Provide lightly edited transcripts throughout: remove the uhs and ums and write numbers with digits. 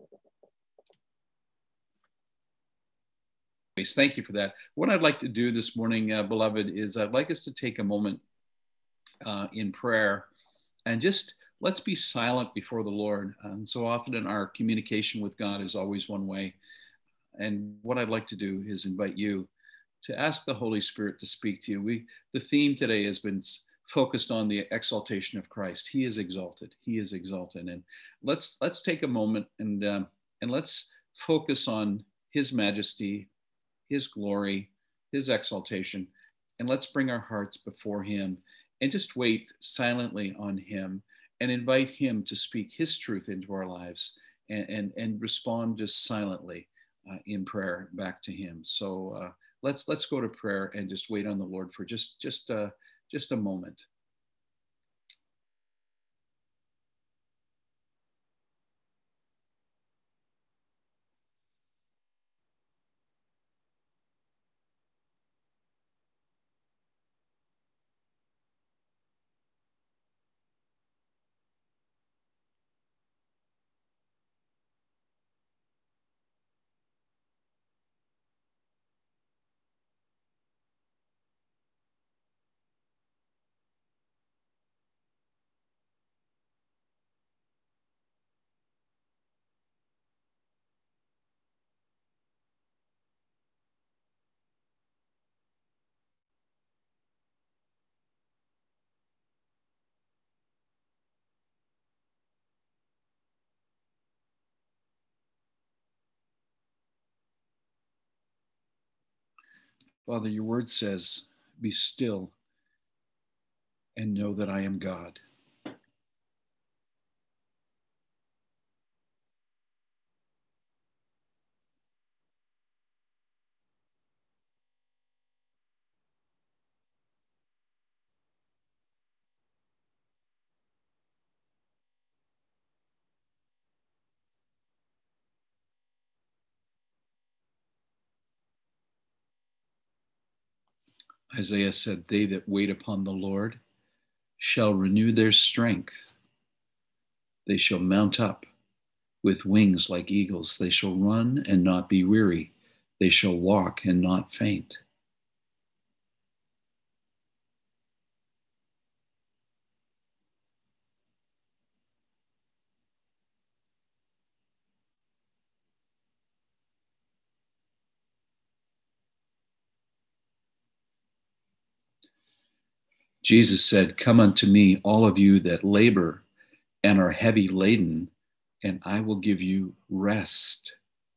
Thank you for that. What I'd like to do this morning, beloved, is I'd like us to take a moment in prayer and just let's be silent before the Lord. And so often in our communication with God is always one way. And what I'd like to do is invite you to ask the Holy Spirit to speak to you. The theme today has been focused on the exaltation of Christ. He is exalted. He is exalted. And let's take a moment and let's focus on His majesty, His glory, His exaltation, and let's bring our hearts before Him and just wait silently on Him and invite Him to speak His truth into our lives and respond just silently in prayer back to Him. So let's go to prayer and just wait on the Lord for just a moment. Father, your word says, be still and know that I am God. Isaiah said, they that wait upon the Lord shall renew their strength. They shall mount up with wings like eagles. They shall run and not be weary. They shall walk and not faint. Jesus said, come unto me, all of you that labor and are heavy laden, and I will give you rest.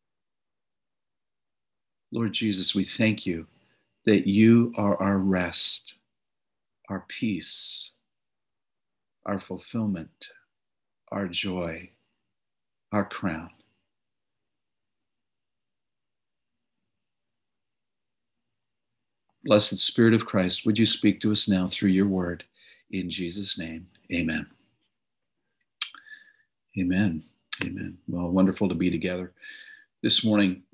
Lord Jesus, we thank you that you are our rest, our peace, our fulfillment, our joy, our crown. Blessed Spirit of Christ, would you speak to us now through your word? In Jesus' name, amen. Amen. Amen. Well, wonderful to be together this morning.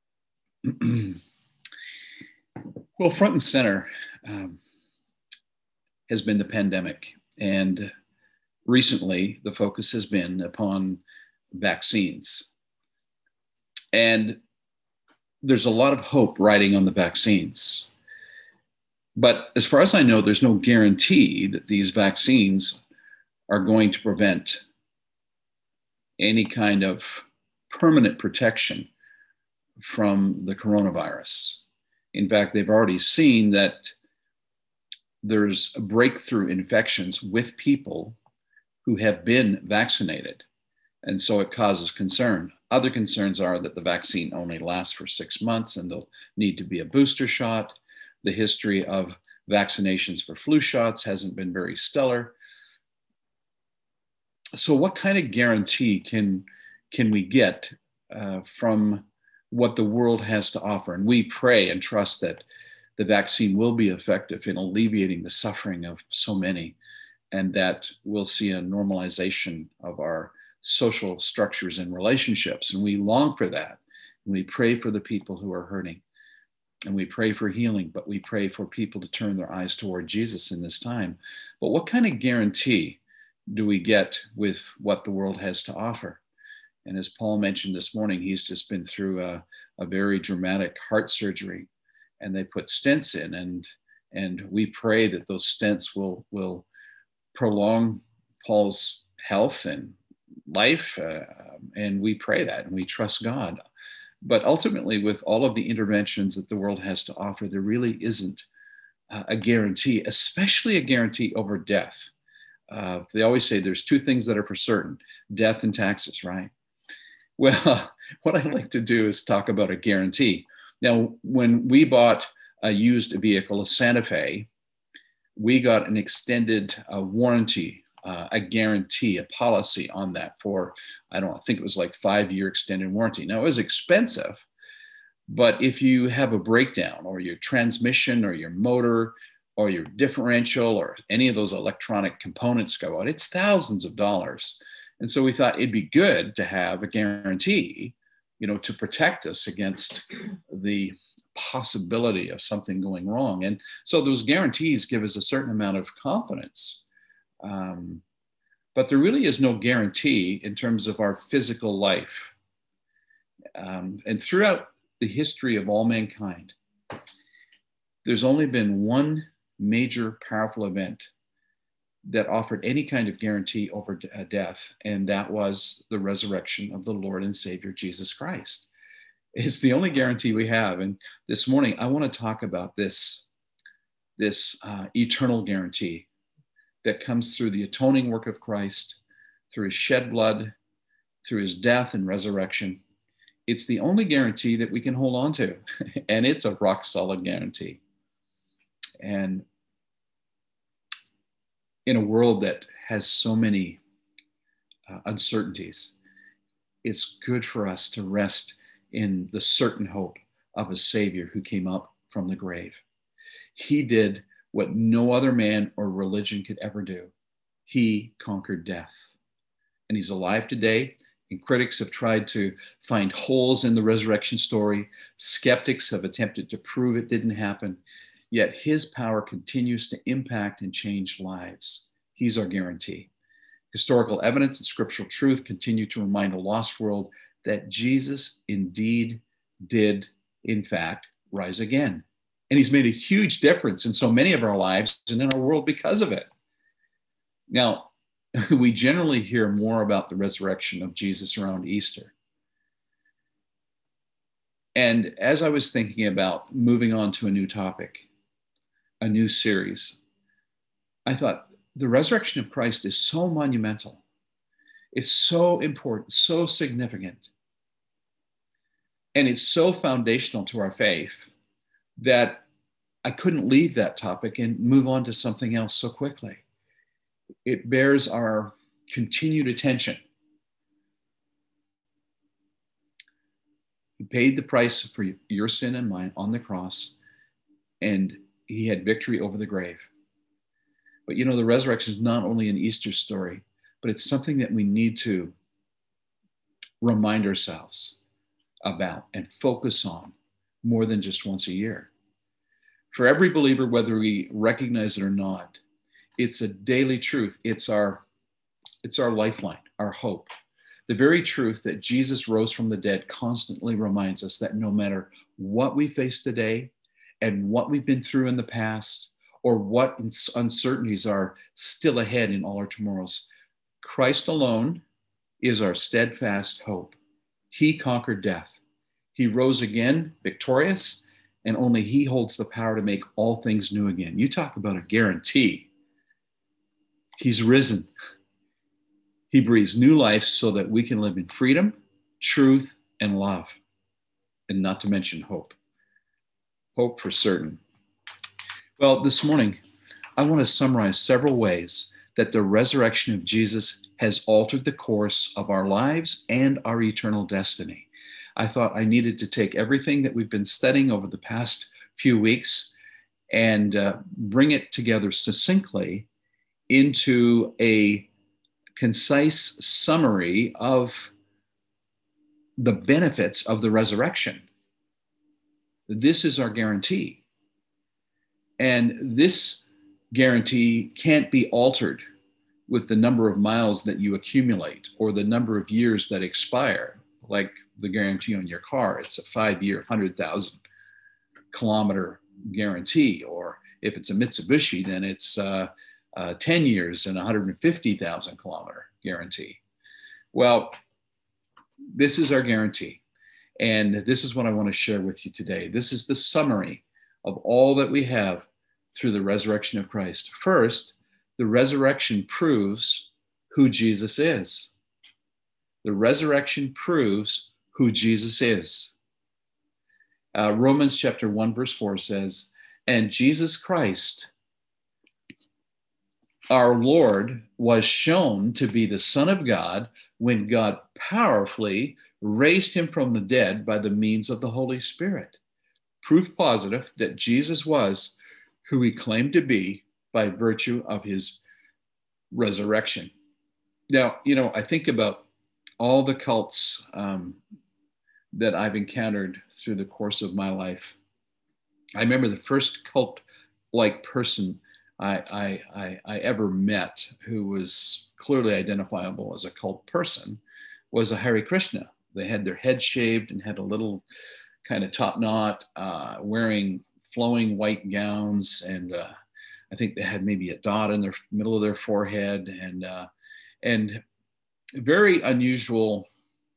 Well, front and center has been the pandemic. And recently, the focus has been upon vaccines. And there's a lot of hope riding on the vaccines. But as far as I know, there's no guarantee that these vaccines are going to prevent any kind of permanent protection from the coronavirus. In fact, they've already seen that there's breakthrough infections with people who have been vaccinated. And so it causes concern. Other concerns are that the vaccine only lasts for 6 months and there'll need to be a booster shot. The history of vaccinations for flu shots hasn't been very stellar. So what kind of guarantee can we get from what the world has to offer? And we pray and trust that the vaccine will be effective in alleviating the suffering of so many, and that we'll see a normalization of our social structures and relationships. And we long for that. And we pray for the people who are hurting. And we pray for healing, but we pray for people to turn their eyes toward Jesus in this time. But what kind of guarantee do we get with what the world has to offer? And as Paul mentioned this morning, he's just been through a very dramatic heart surgery, and they put stents in, and we pray that those stents will prolong Paul's health and life, and we pray that, and we trust God. But ultimately, with all of the interventions that the world has to offer, there really isn't a guarantee, especially a guarantee over death. They always say there's two things that are for certain: death and taxes, right? Well, what I'd like to do is talk about a guarantee. Now, when we bought a used vehicle, a Santa Fe, we got an extended warranty, a guarantee, a policy on that for, I think it was like 5-year extended warranty. Now, it was expensive, but if you have a breakdown, or your transmission or your motor or your differential or any of those electronic components go out, it's thousands of dollars. And so we thought it'd be good to have a guarantee, to protect us against the possibility of something going wrong. And so those guarantees give us a certain amount of confidence. But there really is no guarantee in terms of our physical life. And throughout the history of all mankind, there's only been one major powerful event that offered any kind of guarantee over death, and that was the resurrection of the Lord and Savior Jesus Christ. It's the only guarantee we have. And this morning, I want to talk about this eternal guarantee that comes through the atoning work of Christ, through his shed blood, through his death and resurrection. It's the only guarantee that we can hold on to, and it's a rock solid guarantee. And in a world that has so many uncertainties, it's good for us to rest in the certain hope of a Savior who came up from the grave. He did what no other man or religion could ever do. He conquered death. And he's alive today. And critics have tried to find holes in the resurrection story. Skeptics have attempted to prove it didn't happen. Yet his power continues to impact and change lives. He's our guarantee. Historical evidence and scriptural truth continue to remind a lost world that Jesus indeed did, in fact, rise again. And he's made a huge difference in so many of our lives and in our world because of it. Now, we generally hear more about the resurrection of Jesus around Easter. And as I was thinking about moving on to a new topic, a new series, I thought the resurrection of Christ is so monumental. It's so important, so significant. And it's so foundational to our faith that I couldn't leave that topic and move on to something else so quickly. It bears our continued attention. He paid the price for your sin and mine on the cross, and he had victory over the grave. But the resurrection is not only an Easter story, but it's something that we need to remind ourselves about and focus on more than just once a year. For every believer, whether we recognize it or not, it's a daily truth. It's our lifeline, our hope. The very truth that Jesus rose from the dead constantly reminds us that no matter what we face today and what we've been through in the past, or what uncertainties are still ahead in all our tomorrows, Christ alone is our steadfast hope. He conquered death. He rose again, victorious, and only he holds the power to make all things new again. You talk about a guarantee. He's risen. He breathes new life so that we can live in freedom, truth, and love, and not to mention hope. Hope for certain. Well, this morning, I want to summarize several ways that the resurrection of Jesus has altered the course of our lives and our eternal destiny. I thought I needed to take everything that we've been studying over the past few weeks and bring it together succinctly into a concise summary of the benefits of the resurrection. This is our guarantee. And this guarantee can't be altered with the number of miles that you accumulate or the number of years that expire, like the guarantee on your car. It's a 5-year, 100,000 kilometer guarantee. Or if it's a Mitsubishi, then it's 10 years and 150,000 kilometer guarantee. Well, this is our guarantee. And this is what I want to share with you today. This is the summary of all that we have through the resurrection of Christ. First, the resurrection proves who Jesus is. The resurrection proves who Jesus is. Romans chapter 1, verse 4 says, "And Jesus Christ, our Lord, was shown to be the Son of God when God powerfully raised him from the dead by the means of the Holy Spirit." Proof positive that Jesus was who he claimed to be by virtue of his resurrection. Now, I think about all the cults that I've encountered through the course of my life. I remember the first cult-like person I ever met who was clearly identifiable as a cult person was a Hare Krishna. They had their head shaved and had a little kind of top knot, wearing flowing white gowns, and I think they had maybe a dot in the middle of their forehead, and very unusual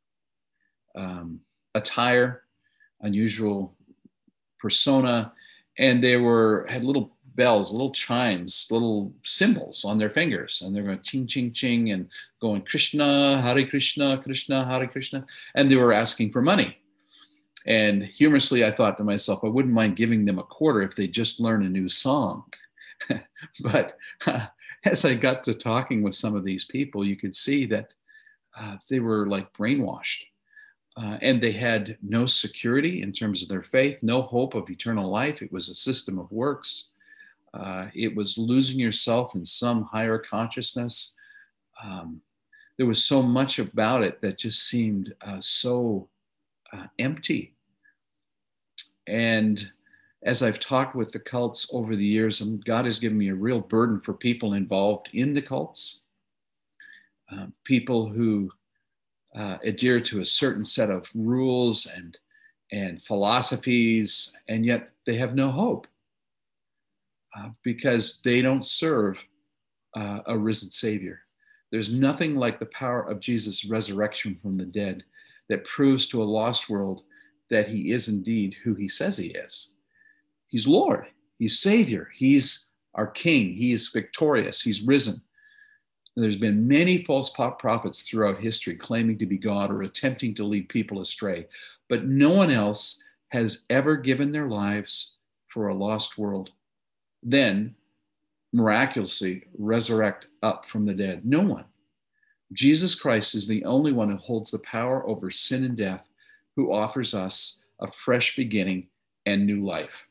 attire, unusual persona, and they had little bells, little chimes, little symbols on their fingers, and they're going ching, ching, ching, and going Krishna, Hare Krishna, Krishna, Hare Krishna, and they were asking for money. And humorously, I thought to myself, I wouldn't mind giving them a quarter if they just learn a new song. But as I got to talking with some of these people, you could see that they were like brainwashed. And they had no security in terms of their faith, no hope of eternal life. It was a system of works. It was losing yourself in some higher consciousness. There was so much about it that just seemed so empty. And as I've talked with the cults over the years, and God has given me a real burden for people involved in the cults, people who adhere to a certain set of rules and philosophies, and yet they have no hope because they don't serve a risen Savior. There's nothing like the power of Jesus' resurrection from the dead that proves to a lost world that he is indeed who he says he is. He's Lord, he's Savior, he's our King, he is victorious, he's risen. And there's been many false prophets throughout history claiming to be God or attempting to lead people astray, but no one else has ever given their lives for a lost world, then miraculously resurrect up from the dead. No one. Jesus Christ is the only one who holds the power over sin and death, who offers us a fresh beginning and new life.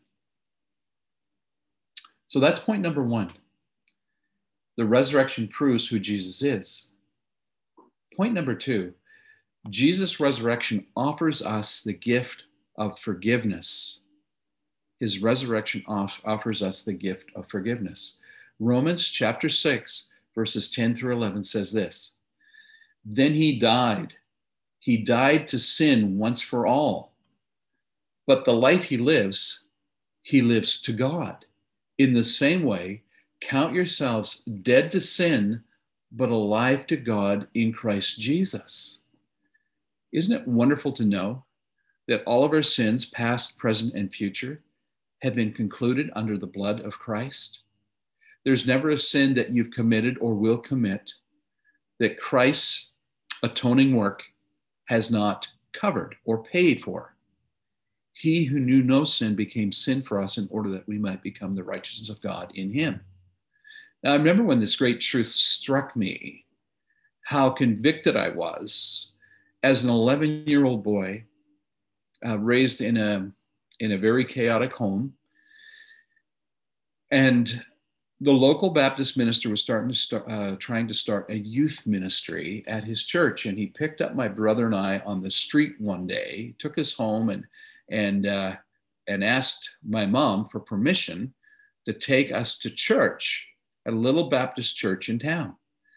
So that's point number one. The resurrection proves who Jesus is. Point number two, Jesus' resurrection offers us the gift of forgiveness. His resurrection offers us the gift of forgiveness. Romans chapter 6, verses 10 through 11 says this: "Then he died. He died to sin once for all. But the life he lives to God. In the same way, count yourselves dead to sin, but alive to God in Christ Jesus." Isn't it wonderful to know that all of our sins, past, present, and future, have been concluded under the blood of Christ? There's never a sin that you've committed or will commit that Christ's atoning work has not covered or paid for. He who knew no sin became sin for us in order that we might become the righteousness of God in him. Now, I remember when this great truth struck me, how convicted I was as an 11-year-old boy raised in a very chaotic home. And the local Baptist minister was trying to start a youth ministry at his church. And he picked up my brother and I on the street one day, took us home and asked my mom for permission to take us to church at a little Baptist church in town.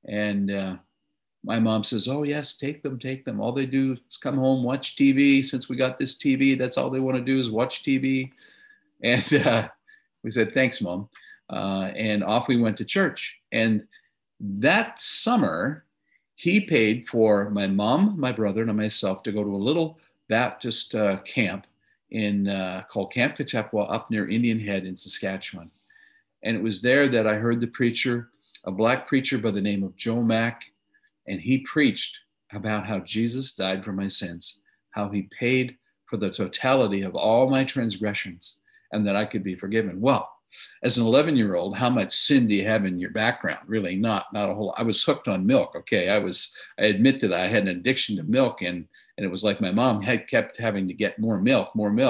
And my mom says, oh, yes, take them, take them. All they do is come home, watch TV. Since we got this TV, that's all they want to do is watch TV. And we said, thanks, Mom. And off we went to church. And that summer, he paid for my mom, my brother, and myself to go to a little Baptist camp called Camp Katepwa up near Indian Head in Saskatchewan. And it was there that I heard the preacher, a Black preacher by the name of Joe Mack, and he preached about how Jesus died for my sins, how he paid for the totality of all my transgressions, and that I could be forgiven. Well, as an 11-year-old, how much sin do you have in your background? Really, not a whole lot. I was hooked on milk. Okay, I admit that I had an addiction to milk, and it was like my mom had kept having to get more milk.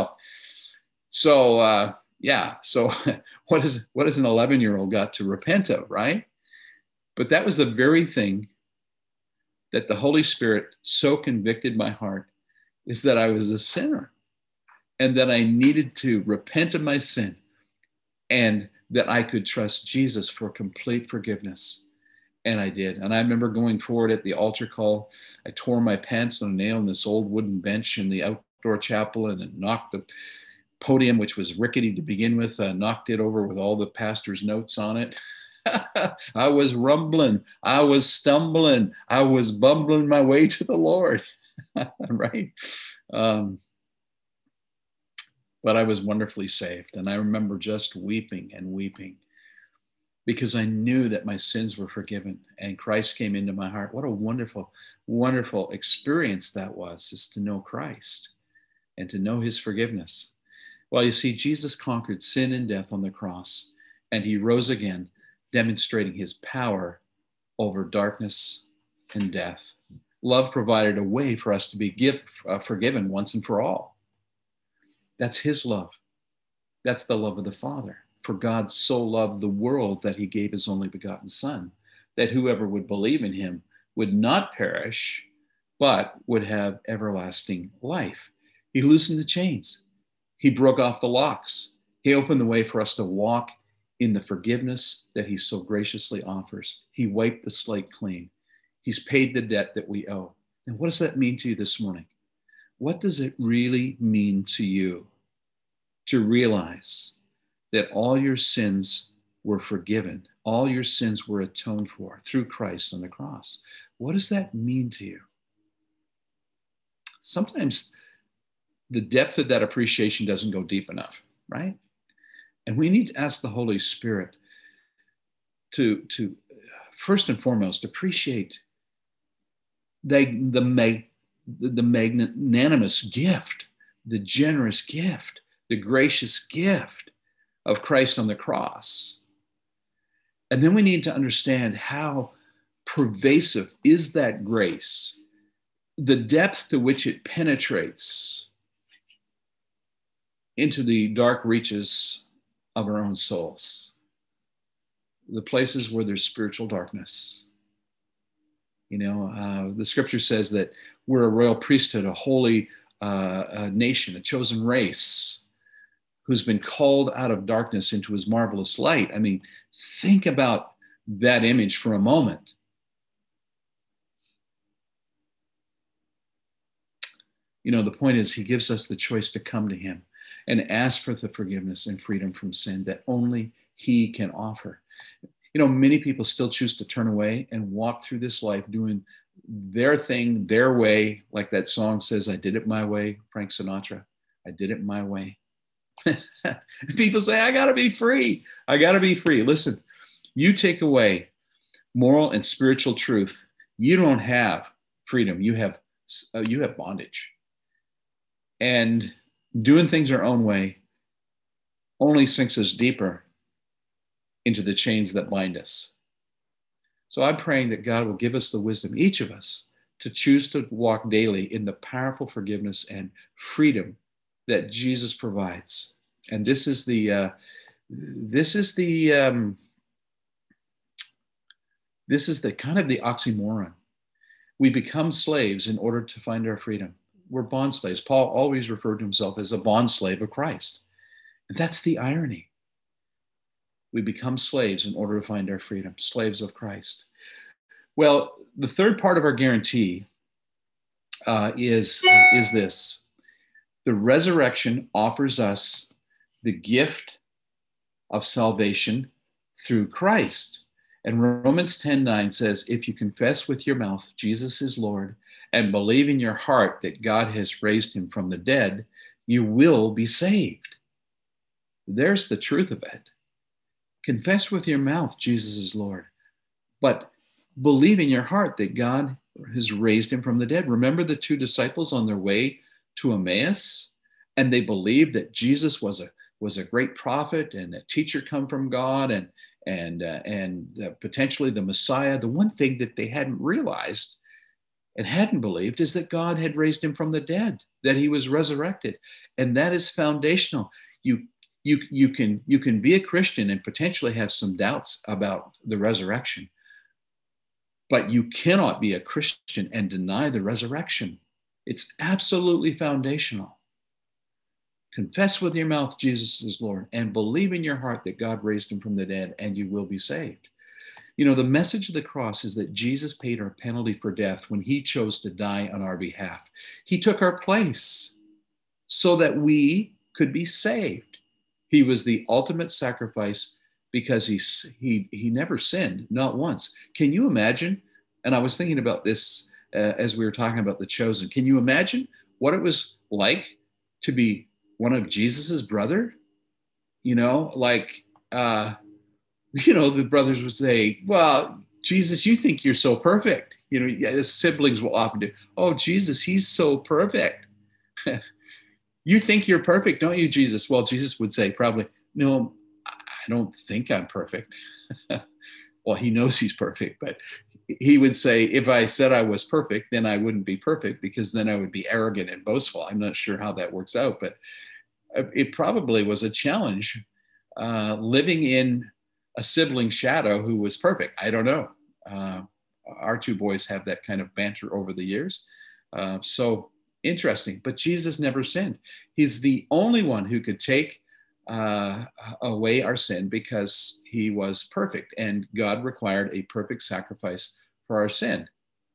So yeah. So what has an 11-year-old got to repent of, right? But that was the very thing that the Holy Spirit so convicted my heart, is that I was a sinner and that I needed to repent of my sin, and that I could trust Jesus for complete forgiveness. And I did. And I remember going forward at the altar call. I tore my pants on a nail on this old wooden bench in the outdoor chapel, and knocked the podium, which was rickety to begin with, knocked it over with all the pastor's notes on it. I was rumbling, I was stumbling, I was bumbling my way to the Lord, right? But I was wonderfully saved. And I remember just weeping and weeping, because I knew that my sins were forgiven and Christ came into my heart. What a wonderful, wonderful experience that was, is to know Christ and to know his forgiveness. Well, you see, Jesus conquered sin and death on the cross, and he rose again, demonstrating his power over darkness and death. Love provided a way for us to be forgiven once and for all. That's his love. That's the love of the Father. For God so loved the world that he gave his only begotten Son, that whoever would believe in him would not perish, but would have everlasting life. He loosened the chains. He broke off the locks. He opened the way for us to walk in the forgiveness that he so graciously offers. He wiped the slate clean. He's paid the debt that we owe. And what does that mean to you this morning? What does it really mean to you to realize that all your sins were forgiven, all your sins were atoned for through Christ on the cross? What does that mean to you? Sometimes the depth of that appreciation doesn't go deep enough, right? And we need to ask the Holy Spirit to first and foremost appreciate the magnanimous gift, the generous gift, the gracious gift of Christ on the cross. And then we need to understand how pervasive is that grace, the depth to which it penetrates into the dark reaches of our own souls, the places where there's spiritual darkness. You know, the scripture says that we're a royal priesthood, a holy nation, a chosen race who's been called out of darkness into his marvelous light. I mean, think about that image for a moment. You know, the point is, he gives us the choice to come to him and ask for the forgiveness and freedom from sin that only he can offer. You know, many people still choose to turn away and walk through this life doing their thing, their way. Like that song says, I did it my way, Frank Sinatra. I did it my way. People say, I gotta be free. I gotta be free. Listen, you take away moral and spiritual truth, you don't have freedom. You have bondage. And doing things our own way only sinks us deeper into the chains that bind us. So I'm praying that God will give us the wisdom, each of us, to choose to walk daily in the powerful forgiveness and freedom that Jesus provides. And this is the kind of the oxymoron. We become slaves in order to find our freedom. We're bond slaves. Paul always referred to himself as a bond slave of Christ. And that's the irony. We become slaves in order to find our freedom, slaves of Christ. Well, the third part of our guarantee is this: the resurrection offers us the gift of salvation through Christ. And Romans 10:9 says, if you confess with your mouth Jesus is Lord and believe in your heart that God has raised him from the dead, you will be saved. There's the truth of it. Confess with your mouth Jesus is Lord, but believe in your heart that God has raised him from the dead. Remember the two disciples on their way to Emmaus, and they believed that Jesus was a great prophet and a teacher come from God, and potentially the Messiah. The one thing that they hadn't realized and hadn't believed is that God had raised him from the dead, that he was resurrected, and that is foundational. You can be a Christian and potentially have some doubts about the resurrection, but you cannot be a Christian and deny the resurrection. It's absolutely foundational. Confess with your mouth Jesus is Lord and believe in your heart that God raised him from the dead, and you will be saved. You know, the message of the cross is that Jesus paid our penalty for death when he chose to die on our behalf. He took our place so that we could be saved. He was the ultimate sacrifice because he never sinned, not once. Can you imagine? And I was thinking about this as we were talking about The Chosen. Can you imagine what it was like to be one of Jesus's brother? You know, like, the brothers would say, well, Jesus, you think you're so perfect. You know, yeah, the siblings will often do, oh, Jesus, he's so perfect. You think you're perfect, don't you, Jesus? Well, Jesus would say probably, no, I don't think I'm perfect. Well, he knows he's perfect, but he would say, if I said I was perfect, then I wouldn't be perfect, because then I would be arrogant and boastful. I'm not sure how that works out, but it probably was a challenge living in a sibling shadow who was perfect. I don't know. Our two boys have that kind of banter over the years. So interesting. But Jesus never sinned. He's the only one who could take away our sin because he was perfect, and God required a perfect sacrifice for our sin.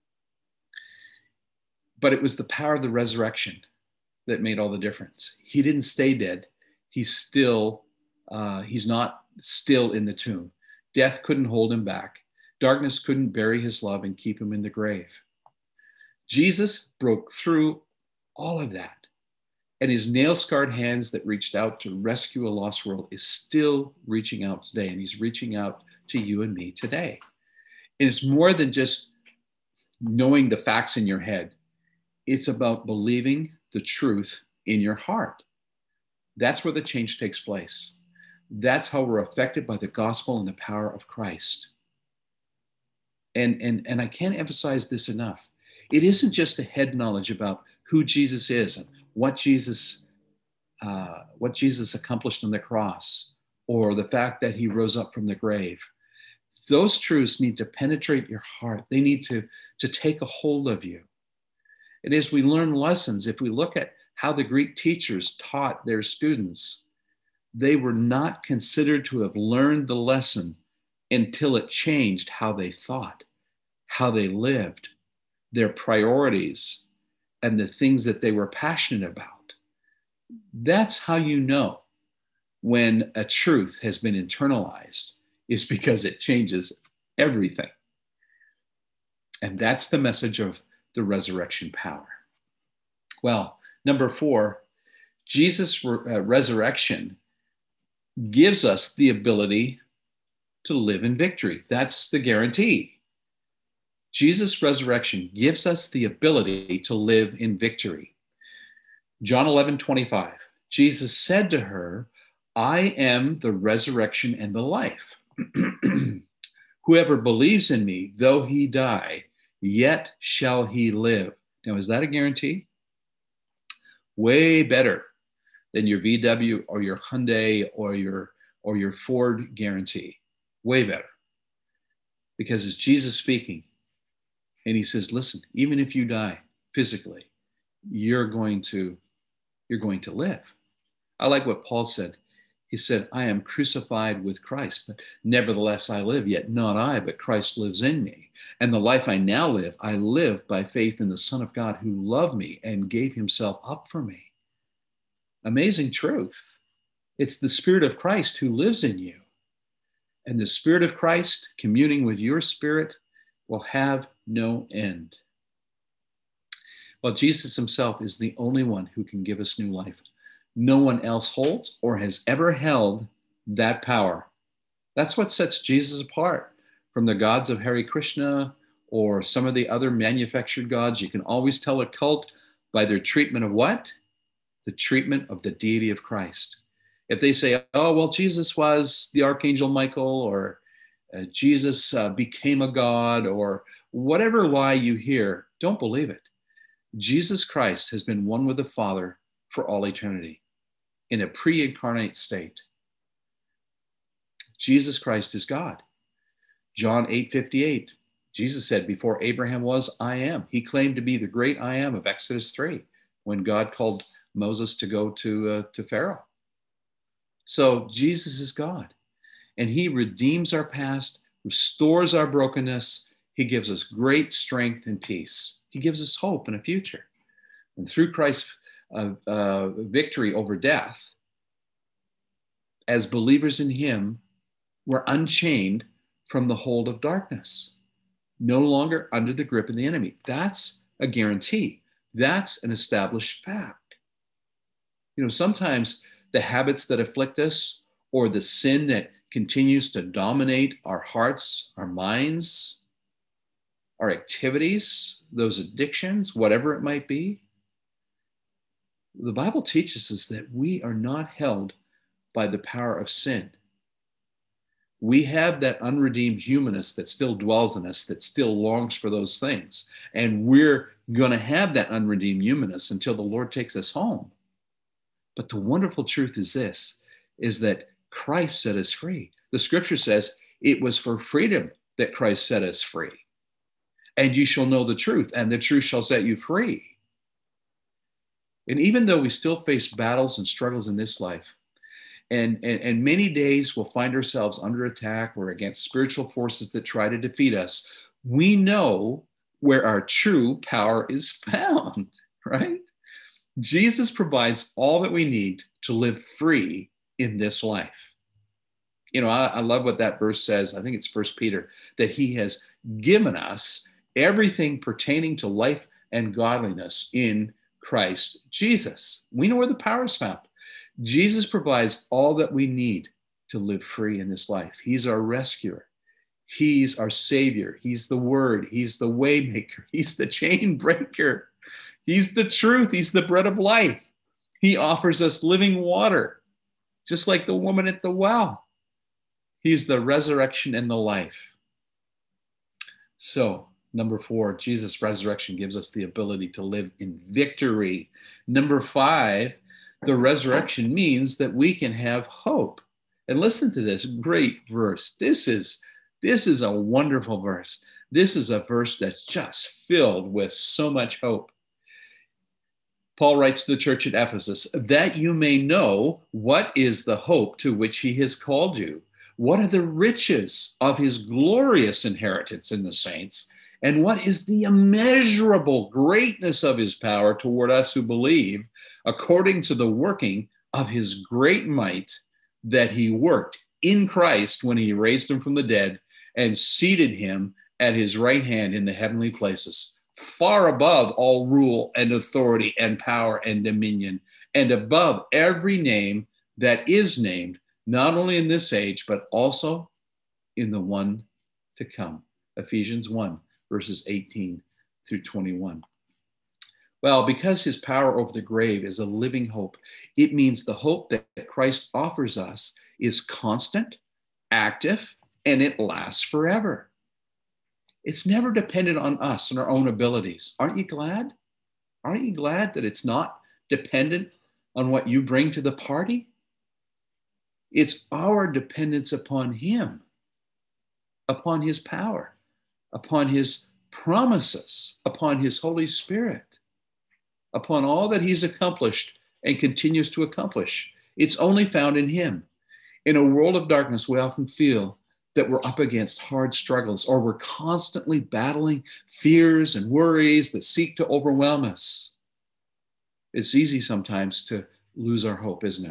But it was the power of the resurrection that made all the difference. He didn't stay dead. He's not still in the tomb. Death couldn't hold him back. Darkness couldn't bury his love and keep him in the grave. Jesus broke through all of that. And his nail-scarred hands that reached out to rescue a lost world is still reaching out today. And he's reaching out to you and me today. And it's more than just knowing the facts in your head. It's about believing the truth in your heart. That's where the change takes place. That's how we're affected by the gospel and the power of Christ. And I can't emphasize this enough. It isn't just a head knowledge about who Jesus is and what Jesus accomplished on the cross, or the fact that he rose up from the grave. Those truths need to penetrate your heart. They need to take a hold of you. And as we learn lessons, if we look at how the Greek teachers taught their students, they were not considered to have learned the lesson until it changed how they thought, how they lived, their priorities, and the things that they were passionate about. That's how you know when a truth has been internalized, is because it changes everything. And that's the message of the resurrection power. Well, number 4, Jesus' resurrection gives us the ability to live in victory. That's the guarantee. Jesus' resurrection gives us the ability to live in victory. John 11:25, Jesus said to her, I am the resurrection and the life. Whoever believes in me, though he die, yet shall he live. Now, is that a guarantee? Way better than your VW or your Hyundai or your Ford guarantee. Way better. Because it's Jesus speaking. And he says, listen, even if you die physically, you're going to live. I like what Paul said. He said, I am crucified with Christ, but nevertheless I live, yet not I, but Christ lives in me. And the life I now live, I live by faith in the Son of God who loved me and gave himself up for me. Amazing truth. It's the Spirit of Christ who lives in you. And the Spirit of Christ communing with your spirit will have no end. Well, Jesus himself is the only one who can give us new life. No one else holds or has ever held that power. That's what sets Jesus apart from the gods of Hare Krishna or some of the other manufactured gods. You can always tell a cult by their treatment of what? The treatment of the deity of Christ. If they say, oh, well, Jesus was the Archangel Michael, or Jesus became a god, or whatever lie you hear, don't believe it. Jesus Christ has been one with the Father for all eternity in a pre-incarnate state. Jesus Christ is God. John 8:58, Jesus said, before Abraham was, I am. He claimed to be the great I am of Exodus 3 when God called Moses to go to Pharaoh. So Jesus is God, and he redeems our past, restores our brokenness. He gives us great strength and peace. He gives us hope and a future. And through Christ's victory over death, as believers in him, we're unchained from the hold of darkness, no longer under the grip of the enemy. That's a guarantee. That's an established fact. You know, sometimes the habits that afflict us or the sin that continues to dominate our hearts, our minds, our activities, those addictions, whatever it might be, the Bible teaches us that we are not held by the power of sin. We have that unredeemed humanness that still dwells in us, that still longs for those things. And we're going to have that unredeemed humanness until the Lord takes us home. But the wonderful truth is this, is that Christ set us free. The scripture says it was for freedom that Christ set us free. And you shall know the truth, and the truth shall set you free. And even though we still face battles and struggles in this life, and many days we'll find ourselves under attack or against spiritual forces that try to defeat us, we know where our true power is found, right? Jesus provides all that we need to live free in this life. You know, I love what that verse says. I think it's 1 Peter, that he has given us everything pertaining to life and godliness in Christ Jesus. We know where the power is found. Jesus provides all that we need to live free in this life. He's our rescuer. He's our savior. He's the word. He's the way maker. He's the chain breaker. He's the truth. He's the bread of life. He offers us living water, just like the woman at the well. He's the resurrection and the life. So, number 4, Jesus' resurrection gives us the ability to live in victory. Number 5, the resurrection means that we can have hope. And listen to this great verse. This is a wonderful verse. This is a verse that's just filled with so much hope. Paul writes to the church at Ephesus, that you may know what is the hope to which he has called you. What are the riches of his glorious inheritance in the saints? And what is the immeasurable greatness of his power toward us who believe, according to the working of his great might that he worked in Christ when he raised him from the dead and seated him at his right hand in the heavenly places, far above all rule and authority and power and dominion, and above every name that is named, not only in this age, but also in the one to come. Ephesians 1, verses 18 through 21. Well, because his power over the grave is a living hope, it means the hope that Christ offers us is constant, active, and it lasts forever. It's never dependent on us and our own abilities. Aren't you glad? Aren't you glad that it's not dependent on what you bring to the party? It's our dependence upon him, upon his power, upon his promises, upon his Holy Spirit, upon all that he's accomplished and continues to accomplish. It's only found in him. In a world of darkness, we often feel that we're up against hard struggles, or we're constantly battling fears and worries that seek to overwhelm us. It's easy sometimes to lose our hope, isn't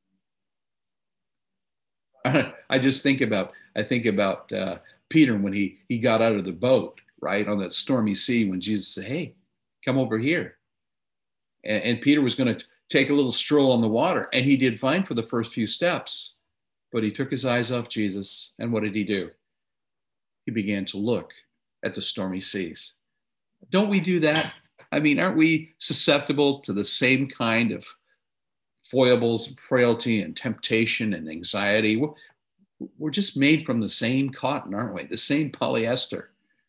it? I think about Peter when he got out of the boat, right, on that stormy sea, when Jesus said, "Hey, come over here." And Peter was going to take a little stroll on the water, and he did fine for the first few steps, but he took his eyes off Jesus, and what did he do? He began to look at the stormy seas. Don't we do that? I mean, aren't we susceptible to the same kind of foibles, frailty, and temptation and anxiety? We're just made from the same cotton, aren't we? The same polyester.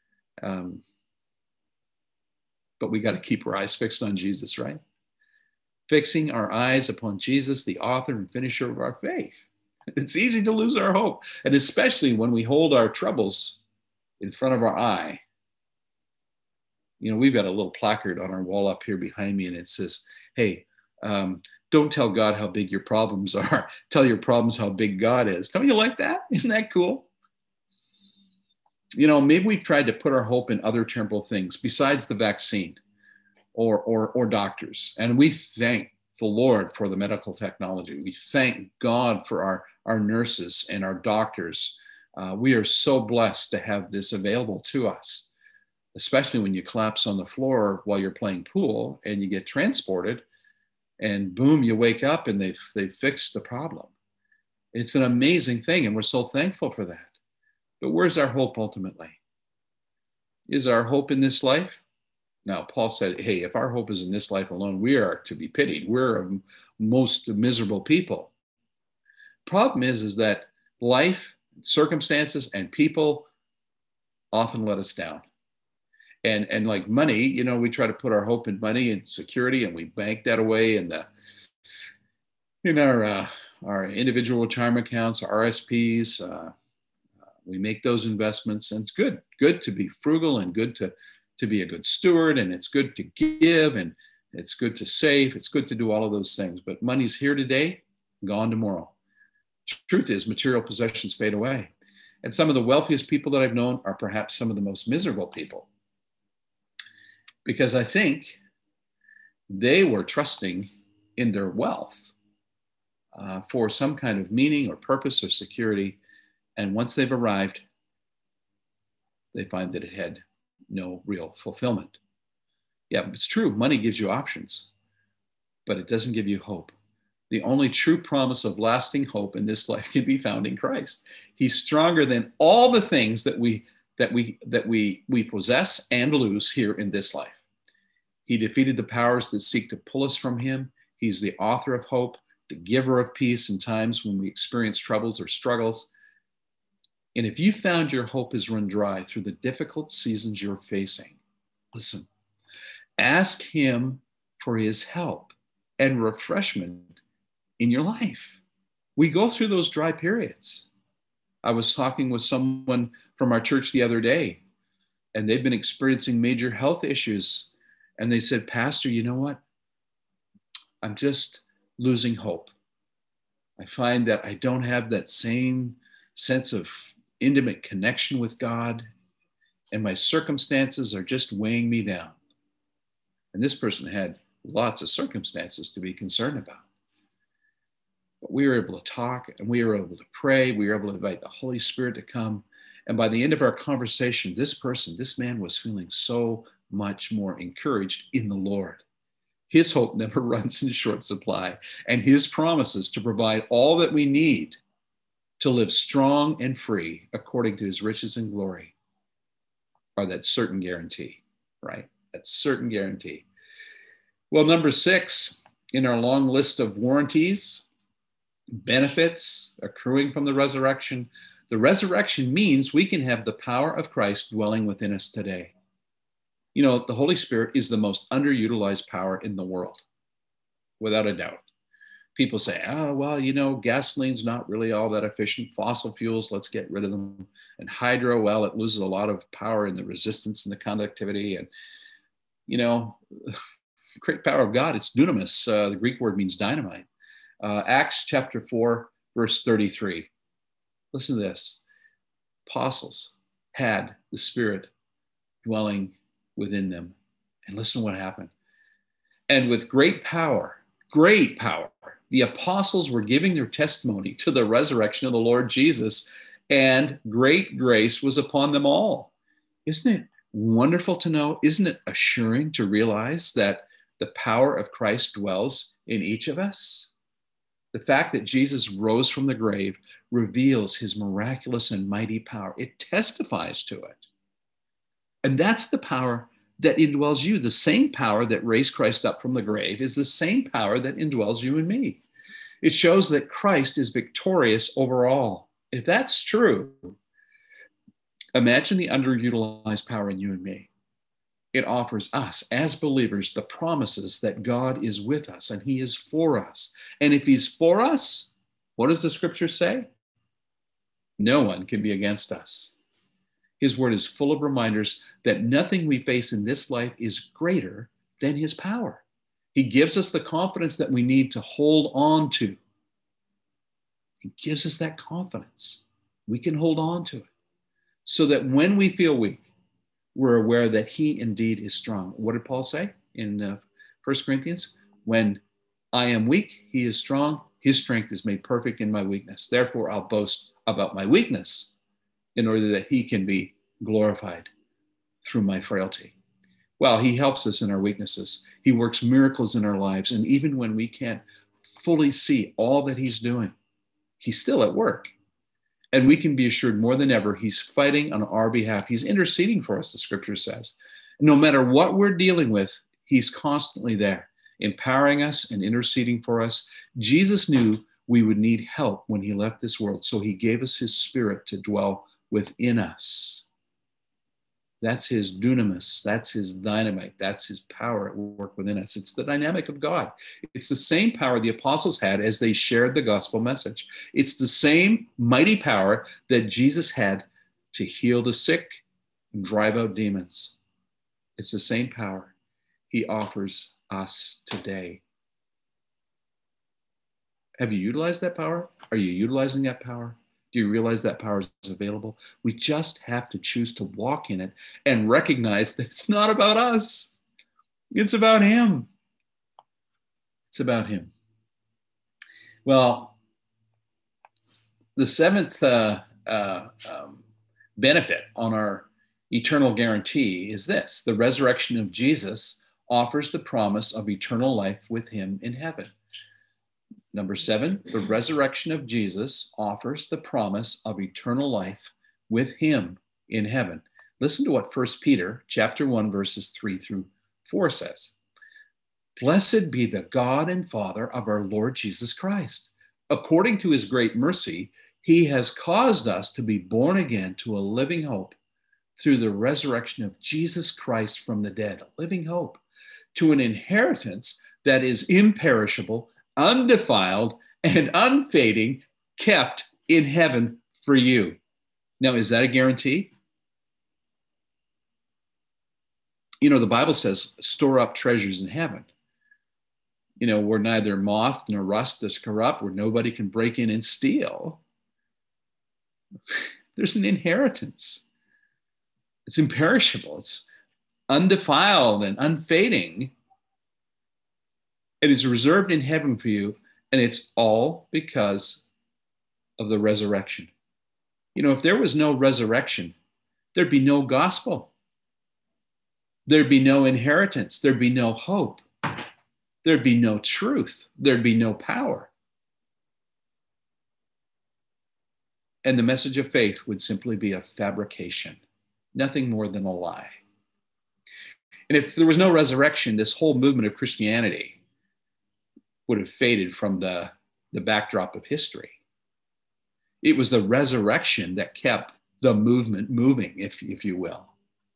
But we got to keep our eyes fixed on Jesus, right? Fixing our eyes upon Jesus, the author and finisher of our faith. It's easy to lose our hope, and especially when we hold our troubles in front of our eye. You know, we've got a little placard on our wall up here behind me, and it says, "Hey, don't tell God how big your problems are. Tell your problems how big God is." Don't you like that? Isn't that cool? You know, maybe we've tried to put our hope in other temporal things besides the vaccine or doctors. And we thank the Lord for the medical technology. We thank God for our nurses and our doctors. We are so blessed to have this available to us, especially when you collapse on the floor while you're playing pool and you get transported, and boom, you wake up and they've fixed the problem. It's an amazing thing, and we're so thankful for that. But where's our hope ultimately? Is our hope in this life? Now, Paul said, hey, if our hope is in this life alone, we are to be pitied. We're most miserable people. Problem is that life, circumstances, and people often let us down. And like money, you know, we try to put our hope in money and security, and we bank that away in our individual retirement accounts, our RSPs. We make those investments, and it's good to be frugal, and good to be a good steward, and it's good to give, and it's good to save. It's good to do all of those things. But money's here today, gone tomorrow. Truth is, material possessions fade away. And some of the wealthiest people that I've known are perhaps some of the most miserable people, because I think they were trusting in their wealth for some kind of meaning or purpose or security. And once they've arrived, they find that it had no real fulfillment. Yeah, it's true. Money gives you options, but it doesn't give you hope. The only true promise of lasting hope in this life can be found in Christ. He's stronger than all the things that we possess and lose here in this life. He defeated the powers that seek to pull us from him. He's the author of hope, the giver of peace in times when we experience troubles or struggles. And if you found your hope has run dry through the difficult seasons you're facing, listen, ask him for his help and refreshment in your life. We go through those dry periods. I was talking with someone from our church the other day, and they've been experiencing major health issues. And they said, Pastor, you know what? I'm just losing hope. I find that I don't have that same sense of intimate connection with God, and my circumstances are just weighing me down. And this person had lots of circumstances to be concerned about. But we were able to talk, and we were able to pray. We were able to invite the Holy Spirit to come. And by the end of our conversation, this man was feeling so much more encouraged in the Lord. His hope never runs in short supply, and his promises to provide all that we need to live strong and free according to his riches and glory are that certain guarantee, right? That certain guarantee. Well, number 6 in our long list of warranties, benefits accruing from the resurrection means we can have the power of Christ dwelling within us today. You know, the Holy Spirit is the most underutilized power in the world, without a doubt. People say, oh, well, you know, gasoline's not really all that efficient. Fossil fuels, let's get rid of them. And hydro, well, it loses a lot of power in the resistance and the conductivity. And, you know, the great power of God, it's dunamis. The Greek word means dynamite. Acts chapter 4, Verse 33. Listen to this. Apostles had the Spirit dwelling within them. And listen to what happened. And with great power, the apostles were giving their testimony to the resurrection of the Lord Jesus, and great grace was upon them all. Isn't it wonderful to know? Isn't it assuring to realize that the power of Christ dwells in each of us? The fact that Jesus rose from the grave reveals his miraculous and mighty power. It testifies to it. And that's the power that indwells you. The same power that raised Christ up from the grave is the same power that indwells you and me. It shows that Christ is victorious over all. If that's true, imagine the underutilized power in you and me. It offers us as believers the promises that God is with us and he is for us. And if he's for us, what does the scripture say? No one can be against us. His word is full of reminders that nothing we face in this life is greater than his power. He gives us the confidence that we need to hold on to. He gives us that confidence. We can hold on to it so that when we feel weak, we're aware that he indeed is strong. What did Paul say in 1 Corinthians? When I am weak, he is strong. His strength is made perfect in my weakness. Therefore, I'll boast about my weakness in order that he can be glorified through my frailty. Well, he helps us in our weaknesses. He works miracles in our lives. And even when we can't fully see all that he's doing, he's still at work. And we can be assured more than ever, he's fighting on our behalf. He's interceding for us, the scripture says. No matter what we're dealing with, he's constantly there, empowering us and interceding for us. Jesus knew we would need help when he left this world, so he gave us his Spirit to dwell within us. That's his dunamis, that's his dynamite, that's his power at work within us. It's the dynamic of God. It's the same power the apostles had as they shared the gospel message. It's the same mighty power that Jesus had to heal the sick and drive out demons. It's the same power he offers us today. Have you utilized that power? Are you utilizing that power? Do you realize that power is available? We just have to choose to walk in it and recognize that it's not about us. It's about him. It's about him. Well, the seventh benefit on our eternal guarantee is this: the resurrection of Jesus offers the promise of eternal life with him in heaven. Number 7, the resurrection of Jesus offers the promise of eternal life with him in heaven. Listen to what 1 Peter chapter 1, verses 3 through 4 says. Blessed be the God and Father of our Lord Jesus Christ. According to his great mercy, he has caused us to be born again to a living hope through the resurrection of Jesus Christ from the dead, a living hope, to an inheritance that is imperishable, undefiled, and unfading, kept in heaven for you. Now, is that a guarantee? You know, the Bible says, store up treasures in heaven. You know, where neither moth nor rust is corrupt, where nobody can break in and steal. There's an inheritance. It's imperishable. It's undefiled and unfading. It is reserved in heaven for you, and it's all because of the resurrection. You know, if there was no resurrection, there'd be no gospel. There'd be no inheritance. There'd be no hope. There'd be no truth. There'd be no power. And the message of faith would simply be a fabrication, nothing more than a lie. And if there was no resurrection, this whole movement of Christianity would have faded from the backdrop of history. It was the resurrection that kept the movement moving, if you will.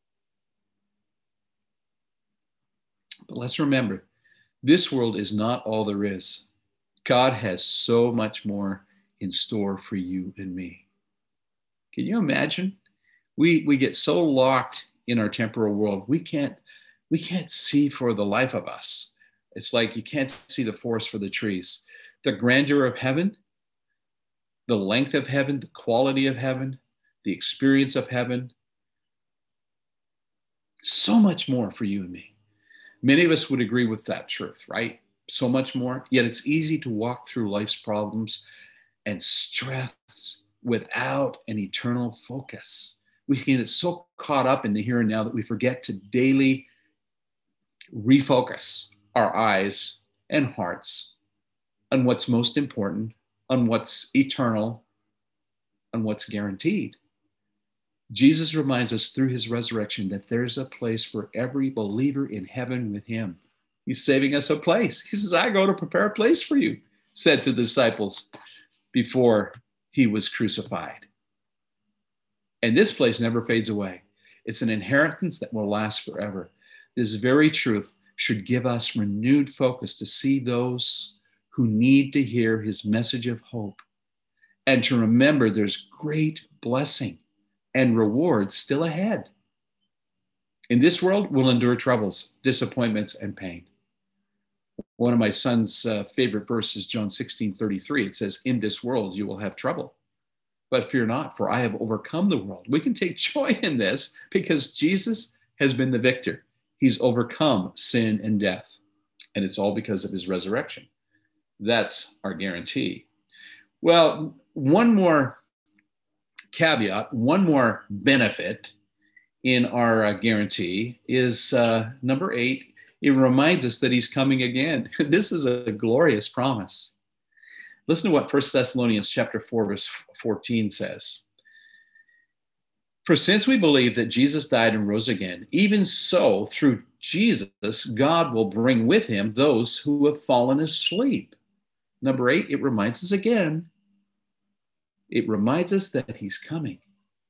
But let's remember, this world is not all there is. God has so much more in store for you and me. Can you imagine? We get so locked in our temporal world, we can't see for the life of us. It's like you can't see the forest for the trees. The grandeur of heaven, the length of heaven, the quality of heaven, the experience of heaven. So much more for you and me. Many of us would agree with that truth, right? So much more. Yet it's easy to walk through life's problems and stress without an eternal focus. We can get so caught up in the here and now that we forget to daily refocus our eyes and hearts on what's most important, on what's eternal, on what's guaranteed. Jesus reminds us through his resurrection that there's a place for every believer in heaven with him. He's saving us a place. He says, I go to prepare a place for you, said to the disciples before he was crucified. And this place never fades away. It's an inheritance that will last forever. This very truth should give us renewed focus to see those who need to hear his message of hope and to remember there's great blessing and reward still ahead. In this world, we'll endure troubles, disappointments, and pain. One of my son's favorite verses, John 16:33, it says, in this world you will have trouble, but fear not, for I have overcome the world. We can take joy in this because Jesus has been the victor. He's overcome sin and death, and it's all because of his resurrection. That's our guarantee. Well, one more caveat, one more benefit in our guarantee is number 8. It reminds us that he's coming again. This is a glorious promise. Listen to what 1 Thessalonians chapter 4, verse 14 says. For since we believe that Jesus died and rose again, even so, through Jesus, God will bring with him those who have fallen asleep. Number 8, it reminds us again. It reminds us that he's coming.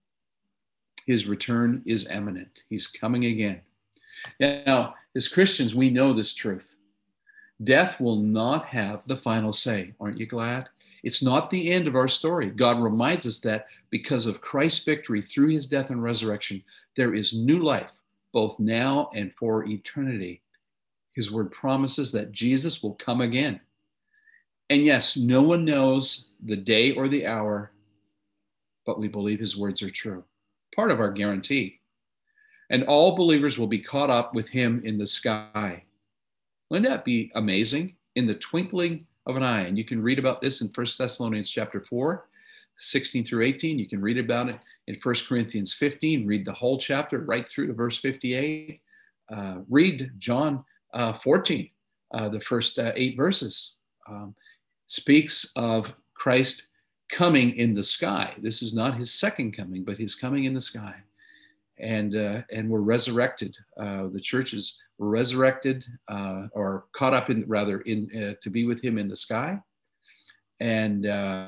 His return is imminent. He's coming again. Now, as Christians, we know this truth. Death will not have the final say. Aren't you glad? It's not the end of our story. God reminds us that because of Christ's victory through his death and resurrection, there is new life, both now and for eternity. His word promises that Jesus will come again. And yes, no one knows the day or the hour, but we believe his words are true. Part of our guarantee. And all believers will be caught up with him in the sky. Wouldn't that be amazing? In the twinkling of an eye. And you can read about this in 1 Thessalonians chapter 4, 16 through 18. You can read about it in 1 Corinthians 15. Read the whole chapter right through to verse 58. Read John 14, the first 8 verses. Speaks of Christ coming in the sky. This is not his second coming, but his coming in the sky. And we're resurrected. The churches were resurrected, or caught up in to be with him in the sky, and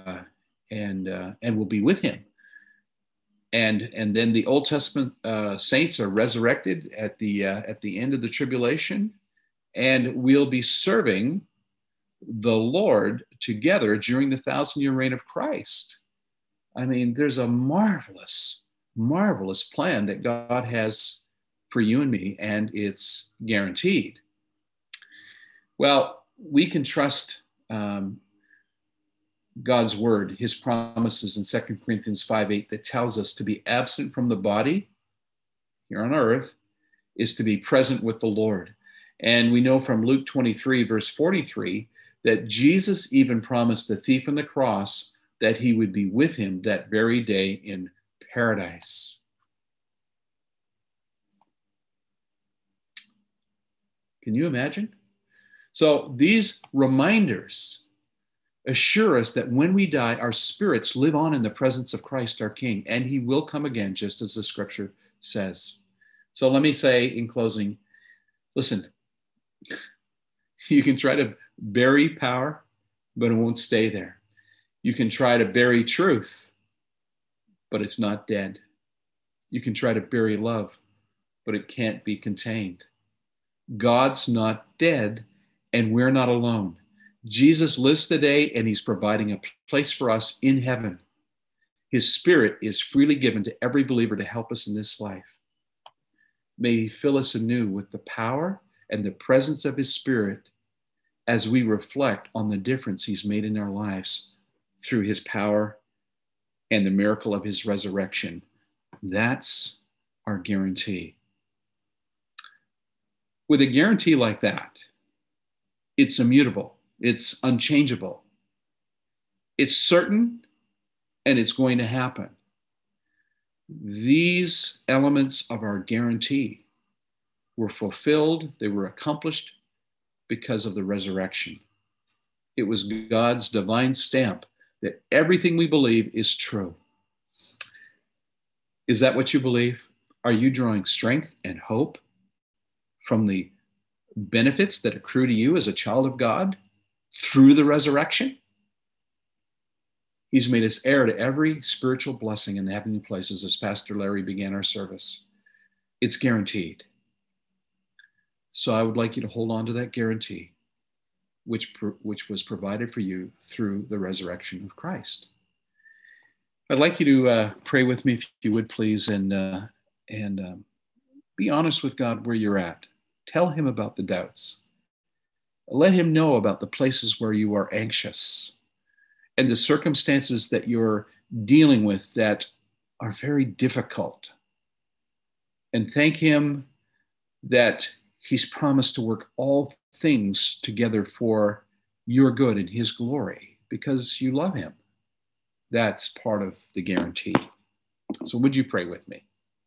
will be with him. And then the Old Testament saints are resurrected at the end of the tribulation, and we'll be serving the Lord together during the 1,000-year reign of Christ. I mean, there's a marvelous plan that God has for you and me, and it's guaranteed. Well, we can trust God's word, his promises in 2 Corinthians 5:8 that tells us to be absent from the body here on earth is to be present with the Lord. And we know from Luke 23, verse 43, that Jesus even promised the thief on the cross that he would be with him that very day in paradise. Can you imagine? So these reminders assure us that when we die, our spirits live on in the presence of Christ our King, and he will come again, just as the scripture says. So let me say in closing, listen, you can try to bury power, but it won't stay there. You can try to bury truth, but it's not dead. You can try to bury love, but it can't be contained. God's not dead, and we're not alone. Jesus lives today, and he's providing a place for us in heaven. His Spirit is freely given to every believer to help us in this life. May he fill us anew with the power and the presence of his Spirit as we reflect on the difference he's made in our lives through his power and the miracle of his resurrection. That's our guarantee. With a guarantee like that, it's immutable, it's unchangeable, it's certain, and it's going to happen. These elements of our guarantee were fulfilled, they were accomplished because of the resurrection. It was God's divine stamp that everything we believe is true. Is that what you believe? Are you drawing strength and hope from the benefits that accrue to you as a child of God through the resurrection? He's made us heir to every spiritual blessing in the heavenly places, as Pastor Larry began our service. It's guaranteed. So I would like you to hold on to that guarantee, which was provided for you through the resurrection of Christ. I'd like you to pray with me, if you would, please, and be honest with God where you're at. Tell him about the doubts. Let him know about the places where you are anxious and the circumstances that you're dealing with that are very difficult. And thank him that he's promised to work all things together for your good and his glory because you love him. That's part of the guarantee. So would you pray with me?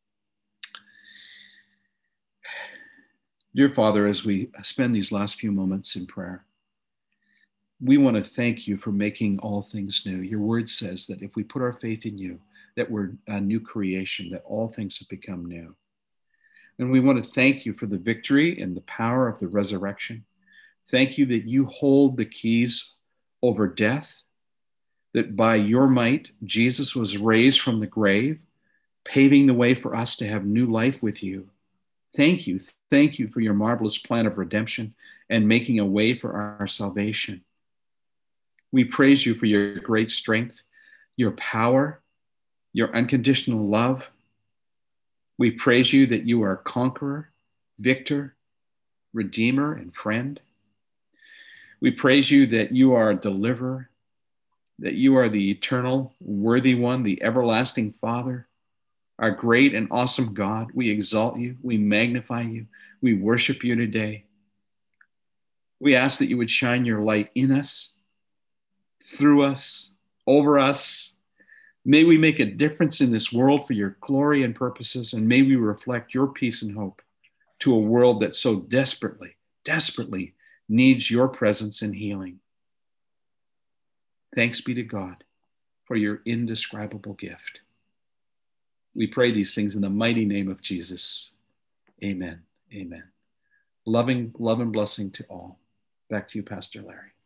Dear Father, as we spend these last few moments in prayer, we want to thank you for making all things new. Your word says that if we put our faith in you, that we're a new creation, that all things have become new. And we want to thank you for the victory and the power of the resurrection. Thank you that you hold the keys over death, that by your might, Jesus was raised from the grave, paving the way for us to have new life with you. Thank you. Thank you for your marvelous plan of redemption and making a way for our salvation. We praise you for your great strength, your power, your unconditional love. We praise you that you are conqueror, victor, redeemer, and friend. We praise you that you are a deliverer, that you are the eternal, worthy one, the everlasting Father, our great and awesome God. We exalt you. We magnify you. We worship you today. We ask that you would shine your light in us, through us, over us. May we make a difference in this world for your glory and purposes, and may we reflect your peace and hope to a world that so desperately, desperately needs your presence and healing. Thanks be to God for your indescribable gift. We pray these things in the mighty name of Jesus. Amen. Amen. Loving love and blessing to all. Back to you, Pastor Larry.